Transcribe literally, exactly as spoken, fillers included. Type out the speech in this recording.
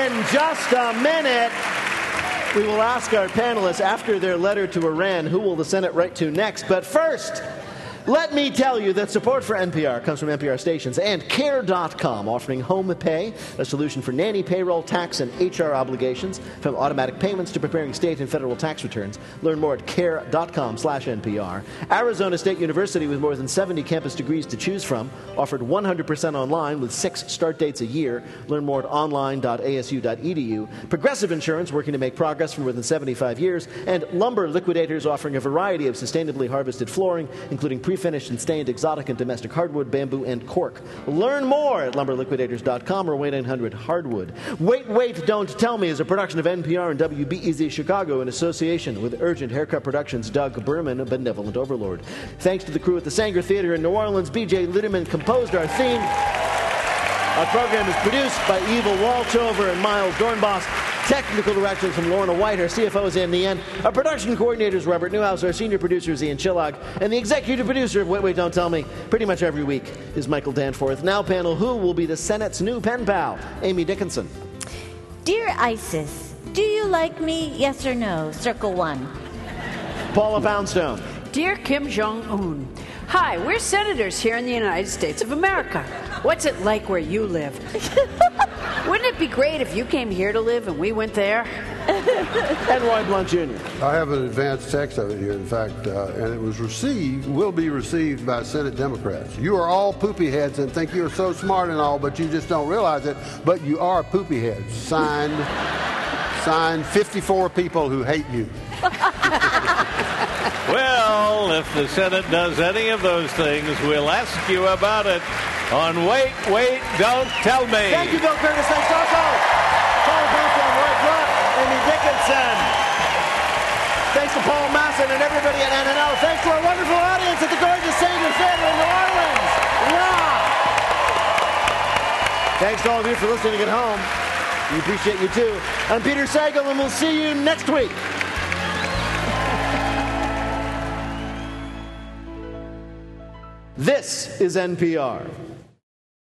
In just a minute, we will ask our panelists after their letter to Iran who will the Senate write to next. But first, let me tell you that support for N P R comes from N P R stations and care dot com, offering home pay, a solution for nanny payroll, tax, and H R obligations, from automatic payments to preparing state and federal tax returns. Learn more at care dot com slash N P R. Arizona State University, with more than seventy campus degrees to choose from, offered one hundred percent online with six start dates a year. Learn more at online dot A S U dot E D U. Progressive Insurance, working to make progress for more than seventy-five years. And Lumber Liquidators, offering a variety of sustainably harvested flooring, including pre-finished and stained exotic and domestic hardwood, bamboo, and cork. Learn more at lumber liquidators dot com or one eight hundred hardwood. Wait, Wait, Don't Tell Me is a production of N P R and W B E Z Chicago in association with Urgent Haircut Productions' Doug Berman, a benevolent overlord. Thanks to the crew at the Sanger Theater in New Orleans. B J Litterman composed our theme. Our program is produced by Eva Walchover and Miles Dornbos. Technical direction from Lorna White. Our C F O is Ann Nean. Our production coordinator is Robert Newhouse. Our senior producer is Ian Chillog. And the executive producer of Wait, Wait, Don't Tell Me, pretty much every week, is Michael Danforth. Now, panel, who will be the Senate's new pen pal? Amy Dickinson. Dear ISIS, do you like me? Yes or no? Circle one. Paula Poundstone. Dear Kim Jong-un, hi, we're senators here in the United States of America. What's it like where you live? Wouldn't it be great if you came here to live and we went there? And Roy Blunt Junior I have an advanced text of it here, in fact, uh, and it was received, will be received by Senate Democrats. You are all poopy heads and think you're so smart and all, but you just don't realize it, but you are poopy heads. Signed, signed fifty-four people who hate you. Well, if the Senate does any of those things, we'll ask you about it on Wait, Wait, Don't Tell Me. Thank you, Bill Curtis. Thanks also. Paul Poundstone, Roy Blunt, Amy Dickinson. Thanks to Paul Masson and everybody at N N L. Thanks to our wonderful audience at the gorgeous Sanger Theater in New Orleans. Wow. Thanks to all of you for listening at home. We appreciate you, too. I'm Peter Sagal, and we'll see you next week. This is N P R.